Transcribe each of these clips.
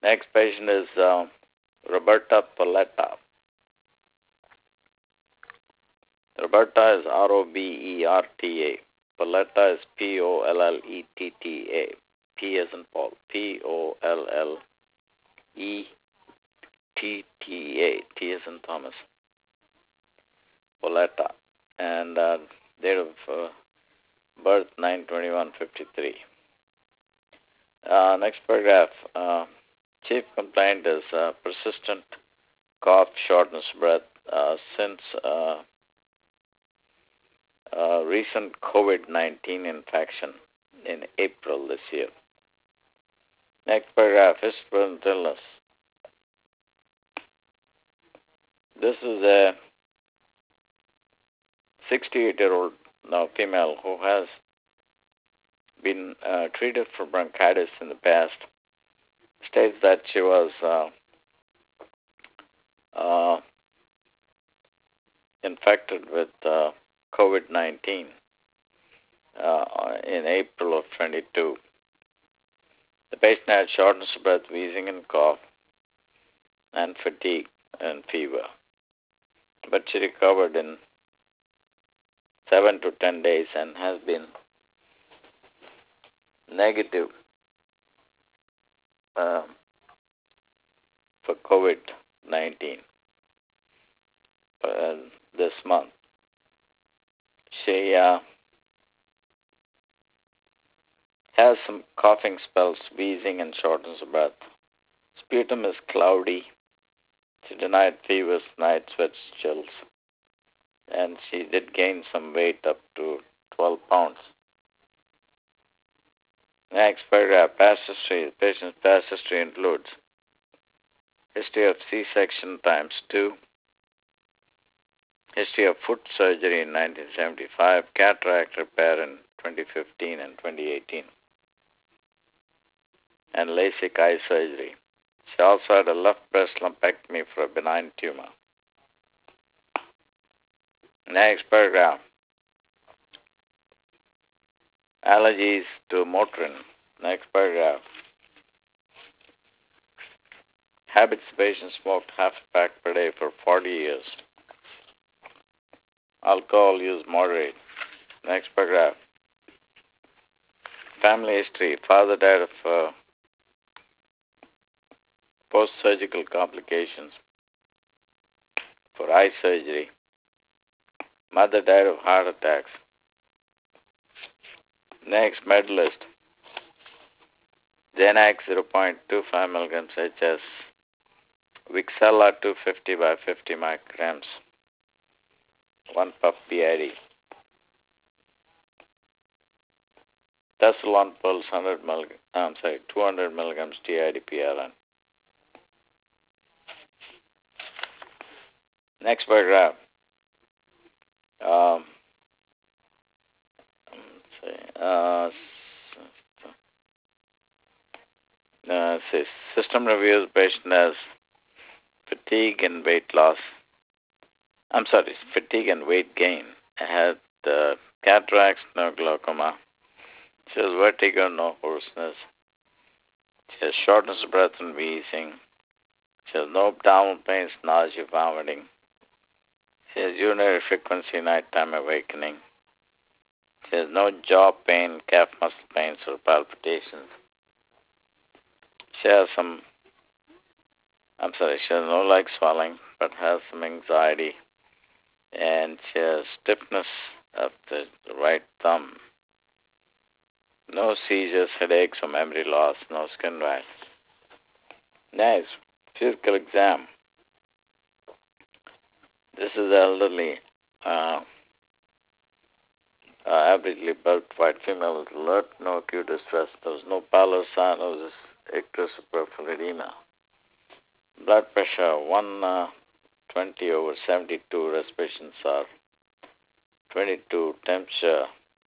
Next patient is Roberta Polletta. Roberta is Roberta. Polletta is Polletta. P as in Paul. Polletta. T as in Thomas. Polletta. And date of birth 9/21/53. Next paragraph. Chief complaint is persistent cough, shortness of breath since recent COVID-19 infection in April this year. Next paragraph, history of illness. This is a 68-year-old now female who has been treated for bronchitis in the past. States that she was infected with COVID-19 in April of 22. The patient had shortness of breath, wheezing and cough, and fatigue and fever. But she recovered in 7 to 10 days and has been negative for COVID-19 this month. She has some coughing spells, wheezing, and shortness of breath. Sputum is cloudy. She denied fevers, night sweats, chills, and she did gain some weight up to 12 pounds. Next paragraph, past history. The patient's past history includes history of C-section times 2, history of foot surgery in 1975, cataract repair in 2015 and 2018, and LASIK eye surgery. She also had a left breast lumpectomy for a benign tumor. Next paragraph. Allergies to Motrin. Next paragraph. Habits: patient smoked half a pack per day for 40 years. Alcohol use moderate. Next paragraph. Family history. Father died of post-surgical complications for eye surgery. Mother died of heart attacks. Next, medalist. Xanax 0.25 milligrams HS. Vixella 250 by 50 micrograms. 1 puff BID. Tesalon Pulse 200 milligrams TID PRN. Next paragraph. System reviews. Patient has fatigue and weight loss. Fatigue and weight gain. Had cataracts, no glaucoma. She has vertigo, no hoarseness. She has shortness of breath and wheezing. She has no abdominal pains, nausea, vomiting. She has urinary frequency, nighttime awakening. She has no jaw pain, calf muscle pains, or palpitations. She has no leg swelling, but has some anxiety. And she has stiffness of the right thumb. No seizures, headaches, or memory loss, no skin rash. Next, physical exam. This is elderly, averagely built white female with alert, no acute distress. There was no pallor, cyanosis, icterus, or peripheral edema. Blood pressure 120/72. Respirations are 22. Temperature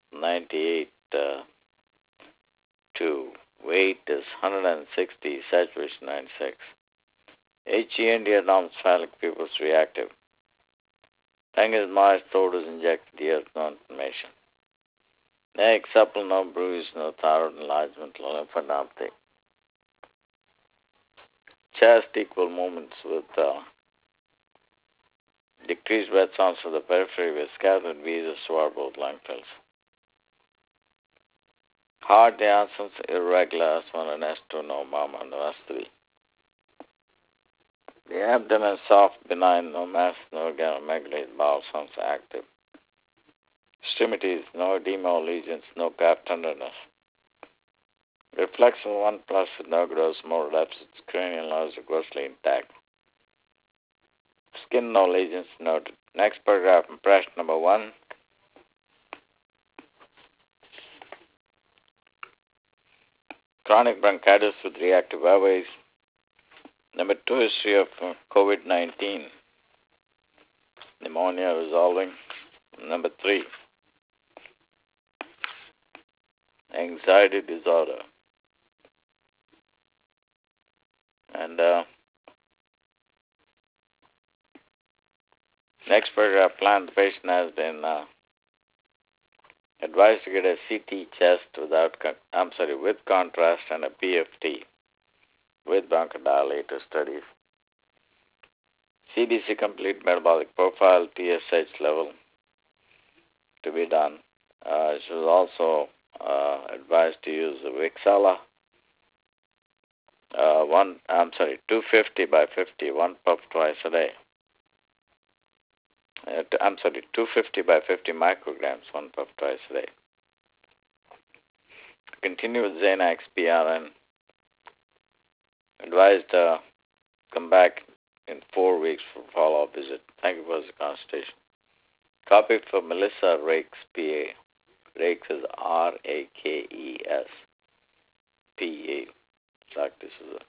98/2. Weight is 160. Saturation 96. HEND anormal pupils reactive. Tongue is moist, throat is injected, ears no inflammation. Neck supple, no bruise, no thyroid enlargement, no lymphadenopathy. chest equal movements with decreased breath sounds to the periphery with scattered wheezes toward both lung fills. Heart Dhyasans irregular S1 and S2 no mama no S3. The abdomen soft, benign, no mass, no organomegaly, bowel sounds active. Extremities, no edema or lesions, no calf tenderness. Reflection 1 plus with no growth, more deficits, cranial nerves are grossly intact. Skin, no lesions noted. Next paragraph, impression number 1. Chronic bronchitis with reactive airways. Number 2, history of COVID-19. Pneumonia resolving. Number 3, anxiety disorder. And next paragraph, plan the patient has been advised to get a CT chest with contrast and a PFT with bronchodilator studies. CBC complete metabolic profile, TSH level to be done. She was also advised to use the Vixala 250 by 50, 1 puff twice a day. 250 by 50 micrograms, 1 puff twice a day. Continue with Xanax PRN. Advised come back in 4 weeks for follow-up visit. Thank you for the consultation. Copy for Melissa Rakes, PA. Rakes is R-A-K-E-S, P-A. Dr. Susan.